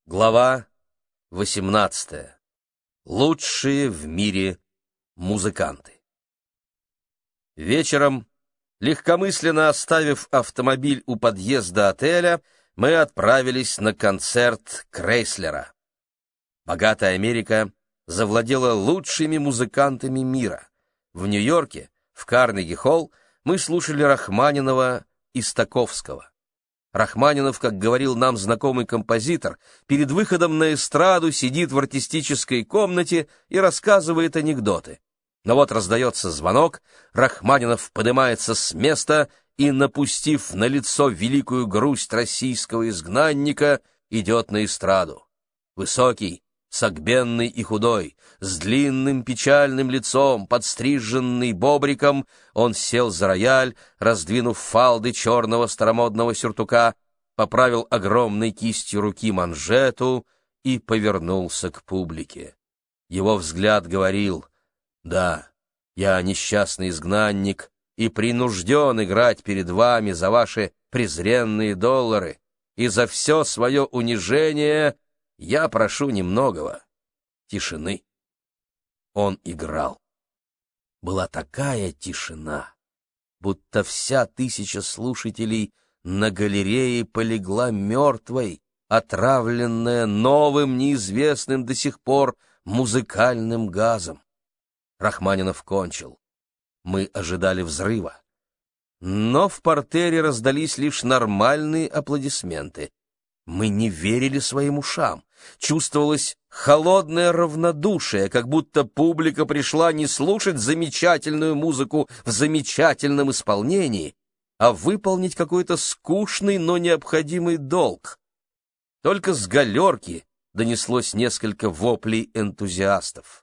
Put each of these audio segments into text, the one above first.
Глава 18. Лучшие в мире музыканты. Вечером, легкомысленно оставив автомобиль у подъезда отеля, мы отправились на концерт Крейслера. Богатая Америка завладела лучшими музыкантами мира. В Нью-Йорке, в Карнеги-холл, мы слушали Рахманинова и Стаковского. Рахманинов, как говорил нам знакомый композитор, перед выходом на эстраду сидит в артистической комнате и рассказывает анекдоты. Но вот раздается звонок, Рахманинов поднимается с места и, напустив на лицо великую грусть российского изгнанника, идет на эстраду. Высокий, согбенный и худой, с длинным печальным лицом, подстриженный бобриком, он сел за рояль, раздвинув фалды черного старомодного сюртука, поправил огромной кистью руки манжету и повернулся к публике. Его взгляд говорил: «Да, я несчастный изгнанник и принужден играть перед вами за ваши презренные доллары, и за все свое унижение я прошу немногого — тишины». Он играл. Была такая тишина, будто вся тысяча слушателей на галерее полегла мертвой, отравленная новым, неизвестным до сих пор музыкальным газом. Рахманинов кончил. Мы ожидали взрыва. Но в партере раздались лишь нормальные аплодисменты. Мы не верили своим ушам. Чувствовалось холодное равнодушие, как будто публика пришла не слушать замечательную музыку в замечательном исполнении, а выполнить какой-то скучный, но необходимый долг. Только с галерки донеслось несколько воплей энтузиастов.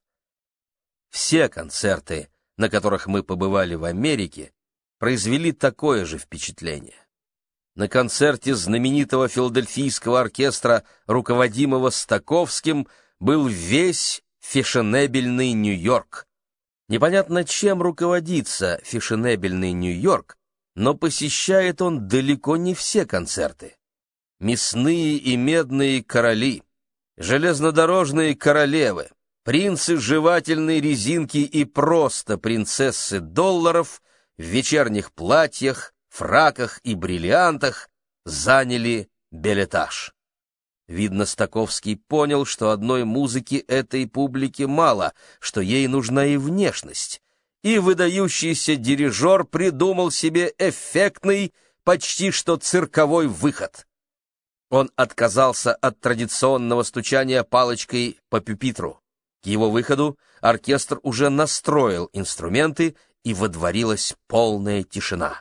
Все концерты, на которых мы побывали в Америке, произвели такое же впечатление. На концерте знаменитого филадельфийского оркестра, руководимого Стаковским, был весь фешенебельный Нью-Йорк. Непонятно, чем руководится фешенебельный Нью-Йорк, но посещает он далеко не все концерты. Мясные и медные короли, железнодорожные королевы, принцы жевательной резинки и просто принцессы долларов в вечерних платьях, фраках и бриллиантах заняли бельэтаж. Видно, Стаковский понял, что одной музыки этой публике мало, что ей нужна и внешность, и выдающийся дирижер придумал себе эффектный, почти что цирковой выход. Он отказался от традиционного стучания палочкой по пюпитру. К его выходу оркестр уже настроил инструменты, и водворилась полная тишина.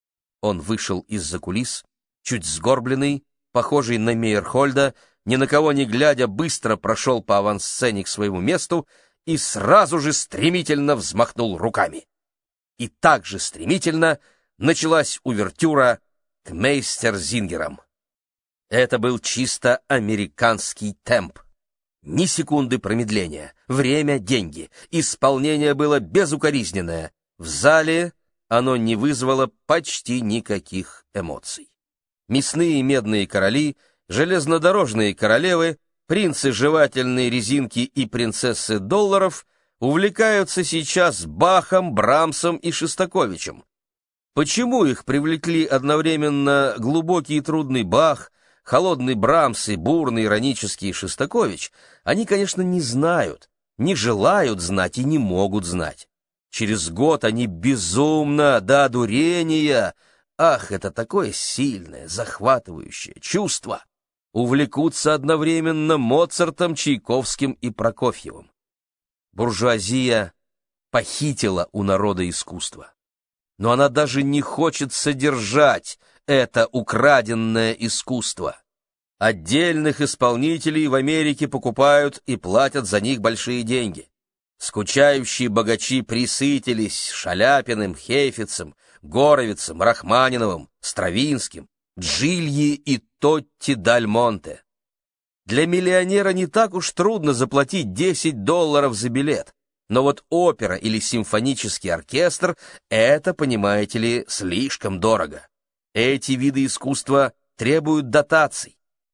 Он вышел из-за кулис, чуть сгорбленный, похожий на Мейерхольда, ни на кого не глядя, быстро прошел по авансцене к своему месту и сразу же стремительно взмахнул руками. И так же стремительно началась увертюра к Мейстерзингерам. Это был чисто американский темп. Ни секунды промедления, время — деньги, исполнение было безукоризненное. В зале оно не вызвало почти никаких эмоций. Мясные и медные короли, железнодорожные королевы, принцы жевательной резинки и принцессы долларов увлекаются сейчас Бахом, Брамсом и Шостаковичем. Почему их привлекли одновременно глубокий и трудный Бах, холодный Брамс и бурный иронический Шостакович, они, конечно, не знают, не желают знать и не могут знать. Через год они безумно, до одурения, ах, это такое сильное, захватывающее чувство, увлекутся одновременно Моцартом, Чайковским и Прокофьевым. Буржуазия похитила у народа искусство, но она даже не хочет содержать это украденное искусство. Отдельных исполнителей в Америке покупают и платят за них большие деньги. Скучающие богачи присытились Шаляпиным, Хейфицем, Горовицем, Рахманиновым, Стравинским, Джильи и Тотти Даль Монте. Для миллионера не так уж трудно заплатить $10 за билет, но вот опера или симфонический оркестр — это, понимаете ли, слишком дорого. Эти виды искусства требуют дотаций.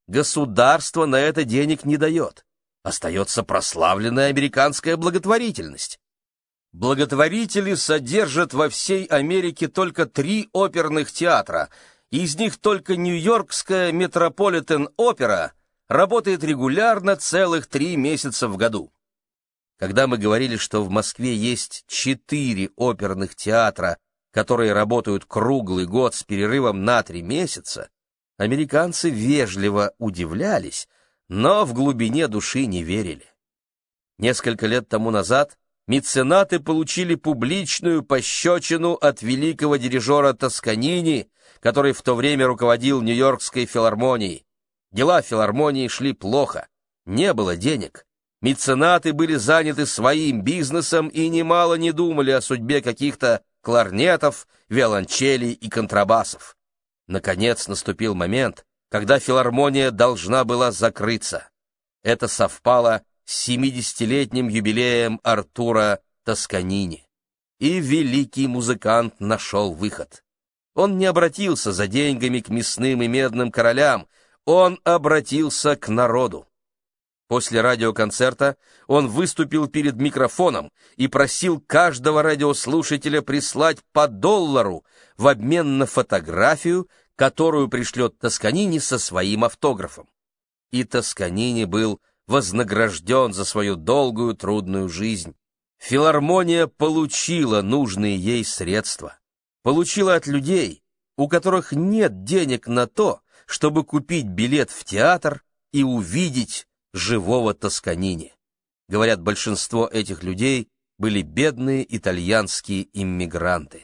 Государство на это денег не дает. Остается прославленная американская благотворительность. Благотворители содержат во всей Америке только 3 оперных театра, из них только Нью-Йоркская Метрополитен-опера работает регулярно целых 3 месяца в году. Когда мы говорили, что в Москве есть 4 оперных театра, которые работают круглый год с перерывом на 3 месяца, американцы вежливо удивлялись, но в глубине души не верили. Несколько лет тому назад меценаты получили публичную пощечину от великого дирижера Тосканини, который в то время руководил Нью-Йоркской филармонией. Дела филармонии шли плохо, не было денег. Меценаты были заняты своим бизнесом и немало не думали о судьбе каких-то кларнетов, виолончелей и контрабасов. Наконец наступил момент, когда филармония должна была закрыться. Это совпало с 70-летним юбилеем Артура Тосканини. И великий музыкант нашел выход. Он не обратился за деньгами к мясным и медным королям, он обратился к народу. После радиоконцерта он выступил перед микрофоном и просил каждого радиослушателя прислать по $1 в обмен на фотографию, которую пришлет Тосканини со своим автографом. И Тосканини был вознагражден за свою долгую трудную жизнь. Филармония получила нужные ей средства. Получила от людей, у которых нет денег на то, чтобы купить билет в театр и увидеть живого Тосканини. Говорят, большинство этих людей были бедные итальянские иммигранты.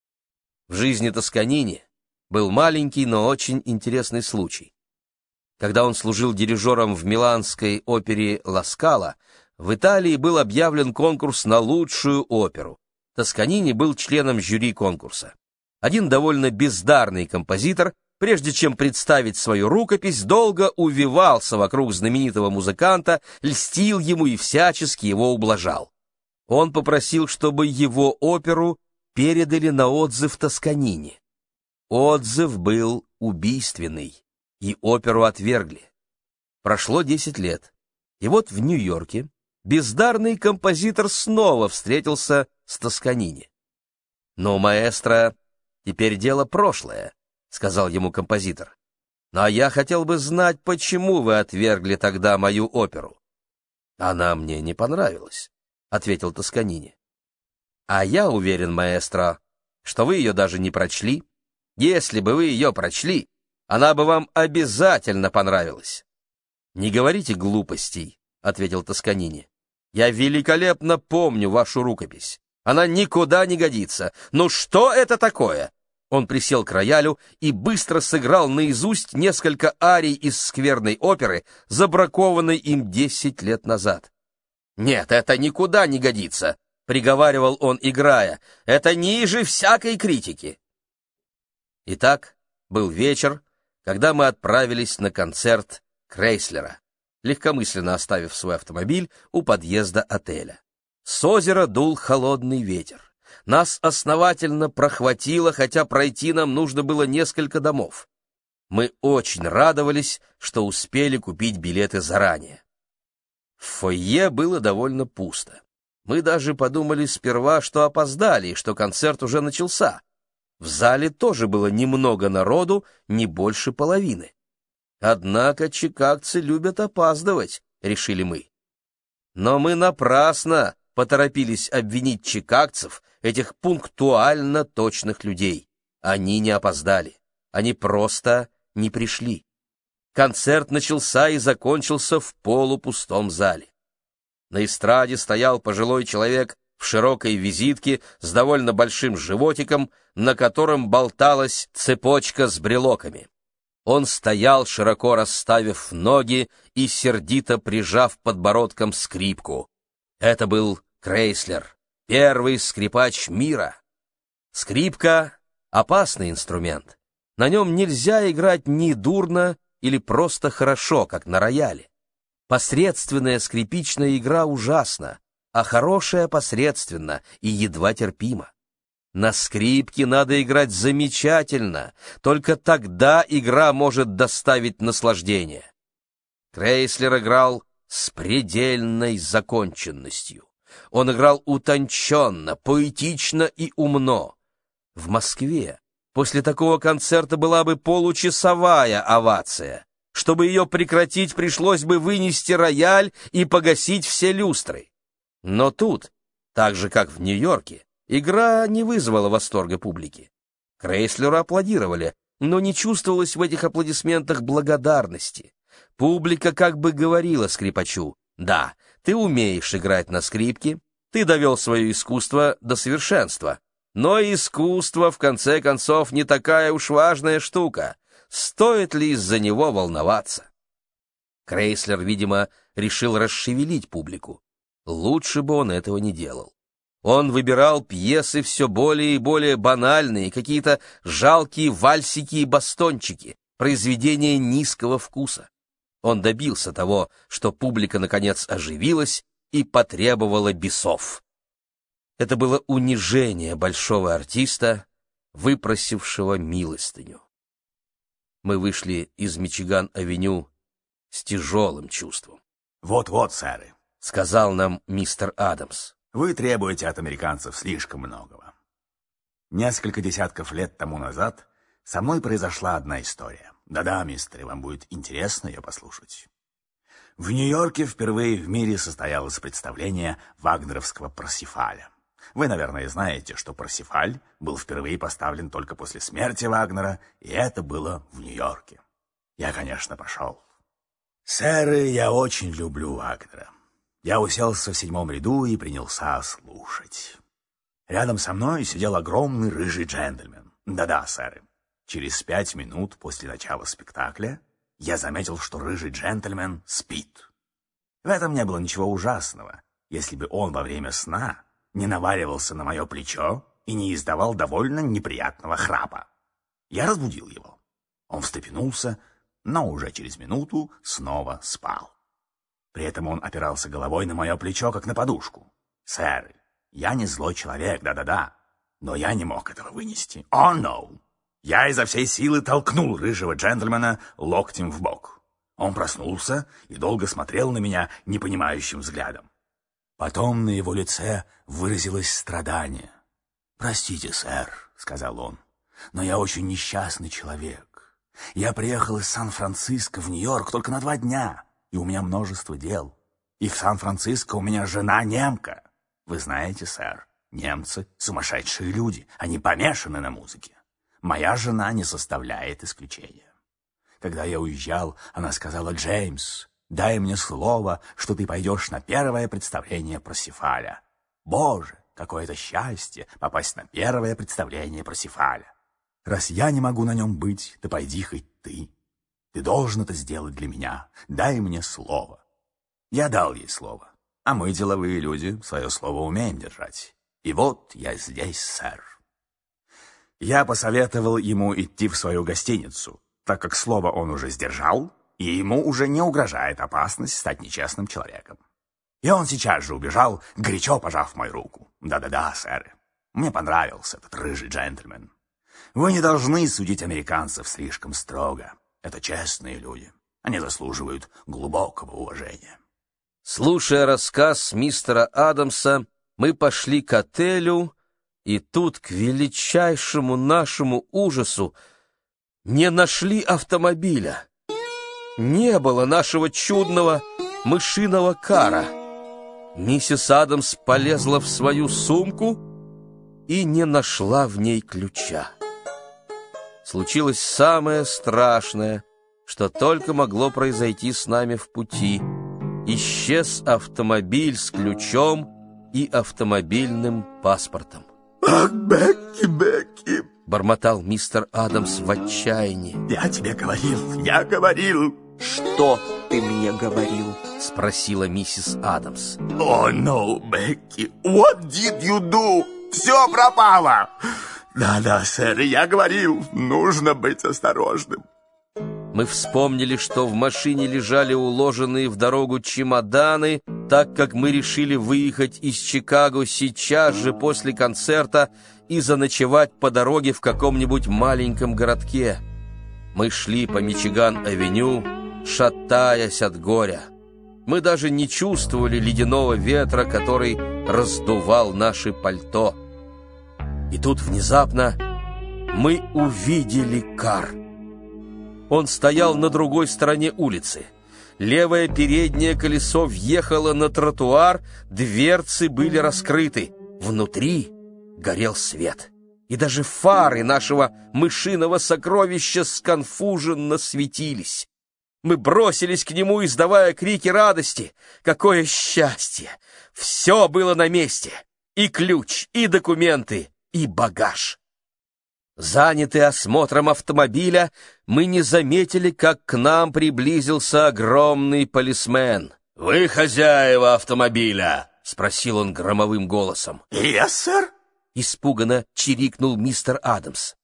В жизни Тосканини был маленький, но очень интересный случай. Когда он служил дирижером в миланской опере «Ла Скала», в Италии был объявлен конкурс на лучшую оперу. Тосканини был членом жюри конкурса. Один довольно бездарный композитор, прежде чем представить свою рукопись, долго увивался вокруг знаменитого музыканта, льстил ему и всячески его ублажал. Он попросил, чтобы его оперу передали на отзыв Тосканини. Отзыв был убийственный, и оперу отвергли. Прошло 10 лет, и вот в Нью-Йорке бездарный композитор снова встретился с Тосканини. «Но, маэстро, теперь дело прошлое», — сказал ему композитор. «Но я хотел бы знать, почему вы отвергли тогда мою оперу». «Она мне не понравилась», — ответил Тосканини. «А я уверен, маэстро, что вы ее даже не прочли. Если бы вы ее прочли, она бы вам обязательно понравилась». «Не говорите глупостей», — ответил Тосканини. «Я великолепно помню вашу рукопись. Она никуда не годится. Ну что это такое?» Он присел к роялю и быстро сыграл наизусть несколько арий из скверной оперы, забракованной им 10 лет назад. «Нет, это никуда не годится», — приговаривал он, играя. «Это ниже всякой критики». Итак, был вечер, когда мы отправились на концерт Крейслера, легкомысленно оставив свой автомобиль у подъезда отеля. С озера дул холодный ветер. Нас основательно прохватило, хотя пройти нам нужно было несколько домов. Мы очень радовались, что успели купить билеты заранее. В фойе было довольно пусто. Мы даже подумали сперва, что опоздали и что концерт уже начался. В зале тоже было немного народу, не больше половины. Однако чикагцы любят опаздывать, решили мы. Но мы напрасно поторопились обвинить чикагцев, этих пунктуально точных людей. Они не опоздали, они просто не пришли. Концерт начался и закончился в полупустом зале. На эстраде стоял пожилой человек в широкой визитке с довольно большим животиком, на котором болталась цепочка с брелоками. Он стоял, широко расставив ноги и сердито прижав подбородком скрипку. Это был Крейслер, первый скрипач мира. Скрипка — опасный инструмент. На нем нельзя играть ни дурно или просто хорошо, как на рояле. Посредственная скрипичная игра ужасна, а хорошая посредственна и едва терпима. На скрипке надо играть замечательно, только тогда игра может доставить наслаждение. Крейслер играл с предельной законченностью. Он играл утонченно, поэтично и умно. В Москве после такого концерта была бы получасовая овация. Чтобы ее прекратить, пришлось бы вынести рояль и погасить все люстры. Но тут, так же как в Нью-Йорке, игра не вызвала восторга публики. Крейслеру аплодировали, но не чувствовалось в этих аплодисментах благодарности. Публика как бы говорила скрипачу: «Да, ты умеешь играть на скрипке, ты довел свое искусство до совершенства, но искусство, в конце концов, не такая уж важная штука. Стоит ли из-за него волноваться?» Крейслер, видимо, решил расшевелить публику. Лучше бы он этого не делал. Он выбирал пьесы все более и более банальные, какие-то жалкие вальсики и бастончики, произведения низкого вкуса. Он добился того, что публика наконец оживилась и потребовала бесов. Это было унижение большого артиста, выпросившего милостыню. Мы вышли из Мичиган-авеню с тяжелым чувством. «Вот-вот, сэры», — сказал нам мистер Адамс. «Вы требуете от американцев слишком многого. Несколько десятков лет тому назад со мной произошла одна история. Да-да, мистеры, вам будет интересно ее послушать. В Нью-Йорке впервые в мире состоялось представление вагнеровского «Парсифаля». Вы, наверное, знаете, что «Парсифаль» был впервые поставлен только после смерти Вагнера, и это было в Нью-Йорке. Я, конечно, пошел. Сэры, я очень люблю Вагнера. Я уселся в 7-м ряду и принялся слушать. Рядом со мной сидел огромный рыжий джентльмен. Да-да, сэры. Через 5 минут после начала спектакля я заметил, что рыжий джентльмен спит. В этом не было ничего ужасного, если бы он во время сна не наваливался на мое плечо и не издавал довольно неприятного храпа. Я разбудил его. Он встрепенулся, но уже через минуту снова спал. При этом он опирался головой на мое плечо, как на подушку. Сэр, я не злой человек, да-да-да, но я не мог этого вынести. О, no! Я изо всей силы толкнул рыжего джентльмена локтем в бок. Он проснулся и долго смотрел на меня непонимающим взглядом. Потом на его лице выразилось страдание. «Простите, сэр», — сказал он, — «но я очень несчастный человек. Я приехал из Сан-Франциско в Нью-Йорк только на 2 дня, и у меня множество дел. И в Сан-Франциско у меня жена немка. Вы знаете, сэр, немцы — сумасшедшие люди, они помешаны на музыке. Моя жена не составляет исключения. Когда я уезжал, она сказала: «Джеймс, дай мне слово, что ты пойдешь на первое представление Парсифаля». Боже, какое это счастье попасть на первое представление Парсифаля. Раз я не могу на нем быть, то пойди хоть ты. Ты должен это сделать для меня. Дай мне слово. Я дал ей слово. А мы, деловые люди, свое слово умеем держать. И вот я здесь, сэр. Я посоветовал ему идти в свою гостиницу, так как слово он уже сдержал, и ему уже не угрожает опасность стать нечестным человеком. И он сейчас же убежал, горячо пожав мою руку. Да-да-да, сэр. Мне понравился этот рыжий джентльмен. Вы не должны судить американцев слишком строго. Это честные люди. Они заслуживают глубокого уважения. Слушая рассказ мистера Адамса, мы пошли к отелю, и тут, к величайшему нашему ужасу, не нашли автомобиля. Не было нашего чудного мышиного кара. Миссис Адамс полезла в свою сумку и не нашла в ней ключа. Случилось самое страшное, что только могло произойти с нами в пути. Исчез автомобиль с ключом и автомобильным паспортом. «Ах, Бекки, Бекки!» — бормотал мистер Адамс в отчаянии. «Я тебе говорил!» «Что ты мне говорил?» — спросила миссис Адамс. «О, no, Бекки! What did you do? Все пропало!» «Да-да, сэр, я говорил, нужно быть осторожным». Мы вспомнили, что в машине лежали уложенные в дорогу чемоданы, так как мы решили выехать из Чикаго сейчас же после концерта и заночевать по дороге в каком-нибудь маленьком городке. Мы шли по Мичиган-авеню, шатаясь от горя. Мы даже не чувствовали ледяного ветра, который раздувал наши пальто. И тут внезапно мы увидели Кар. Он стоял на другой стороне улицы. Левое переднее колесо въехало на тротуар, дверцы были раскрыты. Внутри горел свет. И даже фары нашего мышиного сокровища сконфуженно светились. Мы бросились к нему, издавая крики радости. Какое счастье! Все было на месте. И ключ, и документы, и багаж. Занятые осмотром автомобиля, мы не заметили, как к нам приблизился огромный полисмен. «Вы хозяева автомобиля?» — спросил он громовым голосом. Yes, сэр. Испуганно чирикнул мистер Адамс.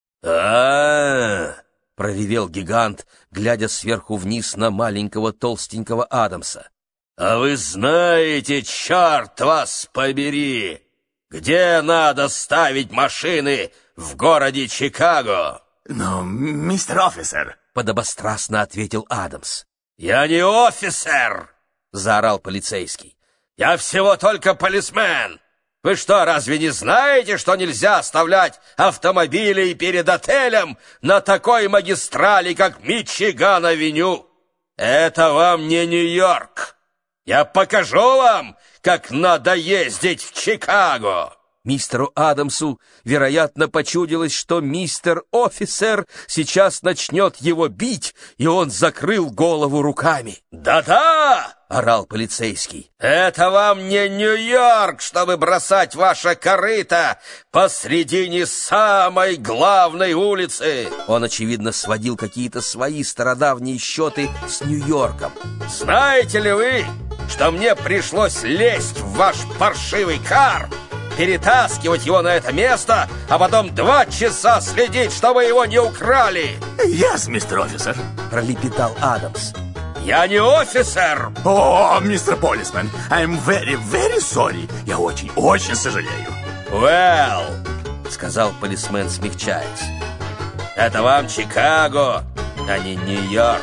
Проревел гигант, глядя сверху вниз на маленького толстенького Адамса. «А вы знаете, черт вас побери, где надо ставить машины в городе Чикаго?» Но, мистер офицер, подобострастно ответил Адамс. «Я не офицер!» — заорал полицейский. «Я всего только полисмен! Вы что, разве не знаете, что нельзя оставлять автомобили перед отелем на такой магистрали, как Мичиган-авеню? Это вам не Нью-Йорк! Я покажу вам, как надо ездить в Чикаго!» Мистеру Адамсу, вероятно, почудилось, что мистер офицер сейчас начнет его бить, и он закрыл голову руками. «Да-да!» — орал полицейский. «Это вам не Нью-Йорк, чтобы бросать ваше корыто посредине самой главной улицы!» Он, очевидно, сводил какие-то свои стародавние счеты с Нью-Йорком. «Знаете ли вы, что мне пришлось лезть в ваш паршивый кар, перетаскивать его на это место, а потом 2 часа следить, чтобы его не украли?» Yes, мистер офицер. Пролепетал Адамс. «Я не офицер!» О, мистер полисмен, I'm very, very sorry. Я очень сожалею. «Well», — сказал полисмен, смягчаясь, «это вам Чикаго, а не Нью-Йорк.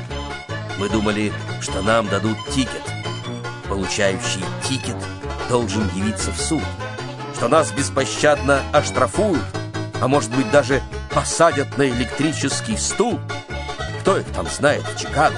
Мы думали, что нам дадут тикет. Получающий тикет должен явиться в суд, что нас беспощадно оштрафуют, а может быть даже посадят на электрический стул. Кто их там знает в Чикаго?»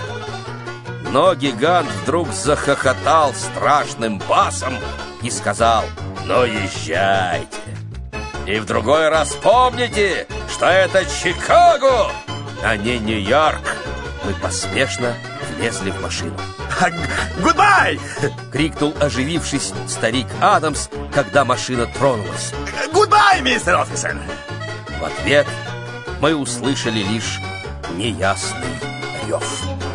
Но гигант вдруг захохотал страшным басом и сказал: «Ну, езжайте. И в другой раз помните, что это Чикаго, а не Нью-Йорк». Мы поспешно влезли в машину. Goodbye! — крикнул, оживившись, старик Адамс, когда машина тронулась. Goodbye, мистер офицер! В ответ мы услышали лишь неясный рев.